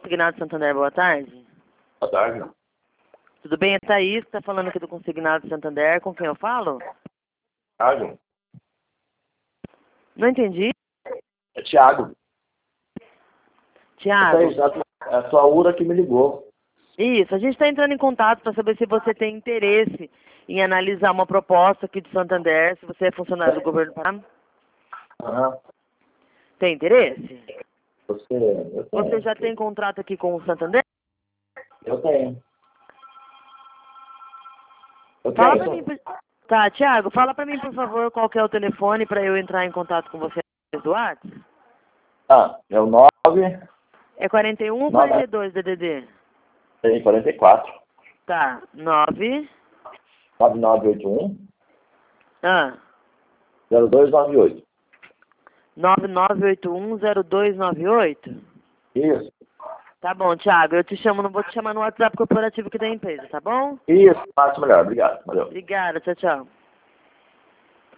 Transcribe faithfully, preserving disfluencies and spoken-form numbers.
Consignado Santander, boa tarde. Boa tarde. Tudo bem? É Thaís, que tá falando aqui do Consignado Santander. Com quem eu falo? Thiago. Não entendi. É Thiago. Tiago. É Thaís, é a sua Ura que me ligou. Isso, a gente está entrando em contato para saber se você tem interesse em analisar uma proposta aqui de Santander, se você é funcionário do governo do Paraná. Aham. Tem interesse? Você, eu tenho. Você já tem contrato aqui com o Santander? Eu tenho. Eu Fala tenho. para mim. por- Tá, Tiago, fala para mim, por favor, qual que é o telefone para eu entrar em contato com você do WhatsApp. Ah, é o nove, É quarenta e um ou nove, quarenta e dois, D D D? tem quarenta e quatro, Tá, nove. nove nove oito um, Ah, zero dois nove oito. nove nove oito um zero dois nove oito? Isso. Tá bom, Thiago, eu te chamo, não vou te chamar no WhatsApp corporativo aqui da empresa, tá bom? Isso, fácil melhor. Obrigado. Valeu. Obrigada, tchau, tchau.